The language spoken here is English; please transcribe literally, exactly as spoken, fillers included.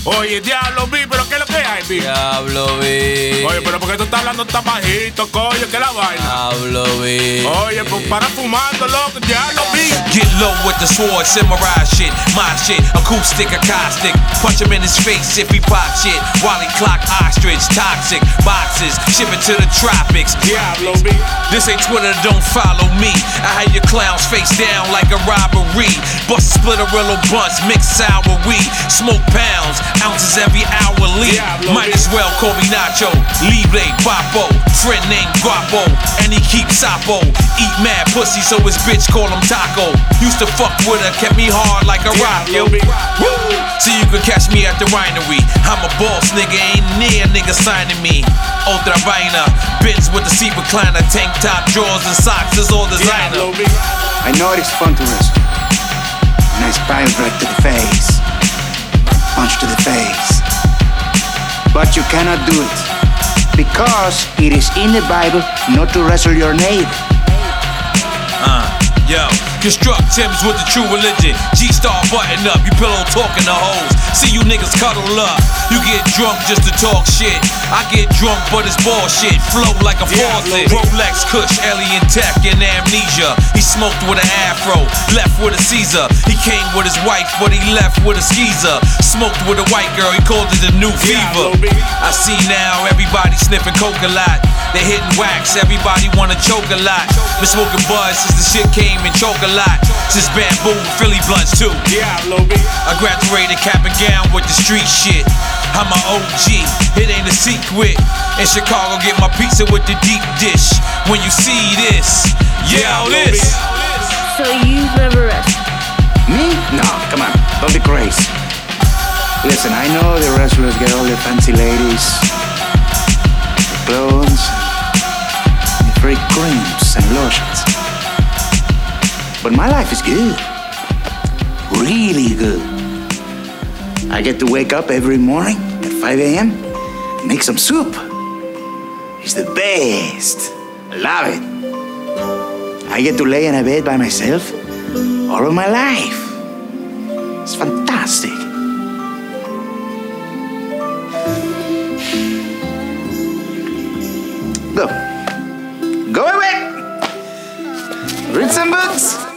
Oye, diablo, vi, pero ¿qué es lo que hay, vi? Diablo, vi. Oye, pero ¿por qué tú estás hablando tan bajito, coño? ¿Qué es la vaina? Diablo, vi. Oye, pues para fumando, loco, diablo, vi. Get low with the sword, samurai shit, my shit, acoustic, acoustic. Punch him in his face if he pop shit. Wally clock, ostrich, toxic, boxes, ship it to the tropics. Diablo, vi. This ain't Twitter, don't follow me. I had your clowns face down like a robbery. Bust a split a real bunch, mix sour weed. Smoke pounds, ounces every hourly. Diablo, Might as well call me Nacho, Libre, Papo. Friend named Guapo, and he keeps Sapo. Eat mad pussy, so his bitch call him Taco. Used to fuck with her, kept me hard like a rock, yo. Woo! So you can catch me at the winery. I'm a boss, nigga, ain't near nigga signing me. Otra vaina, Benz with the seat recliner, tank top, drawers and socks is all designer. Diablo, vi. I know it is fun to wrestle. Nice pile right to the face. Punch to the face. But you cannot do it. Because it is in the Bible not to wrestle your neighbor. Uh, yo, construct Tim's with the true religion. G-Star button up, you pillow talking to hoes. See you niggas cuddle up. You get drunk just to talk shit. I get drunk, but it's bullshit. Flow like a faucet. Rolex, Kush, alien tech, and amnesia. He smoked with an afro, left with a Caesar. He came with his wife, but he left with a skeezer. Smoked with a white girl, he called it the new fever. I see now everybody sniffing coca-lot. They hitting wax, everybody wanna choke a lot. Been smoking bud since the shit came in chocolate. Since bamboo, Philly blunts too. Diablo, vi. I graduated cap and gown with the street shit. I'm a O G, it ain't a secret. In Chicago, get my pizza with the deep dish. When you see this, yell this. So you've never wrestled? Me? No, come on, don't be crazy. Listen, I know the wrestlers get all the fancy ladies, the clothes, the free creams and lotions. But my life is good. Really good. I get to wake up every morning at five a m, make some soup. It's the best. I love it. I get to lay in a bed by myself all of my life. It's fantastic. Go. Go away. Read some books.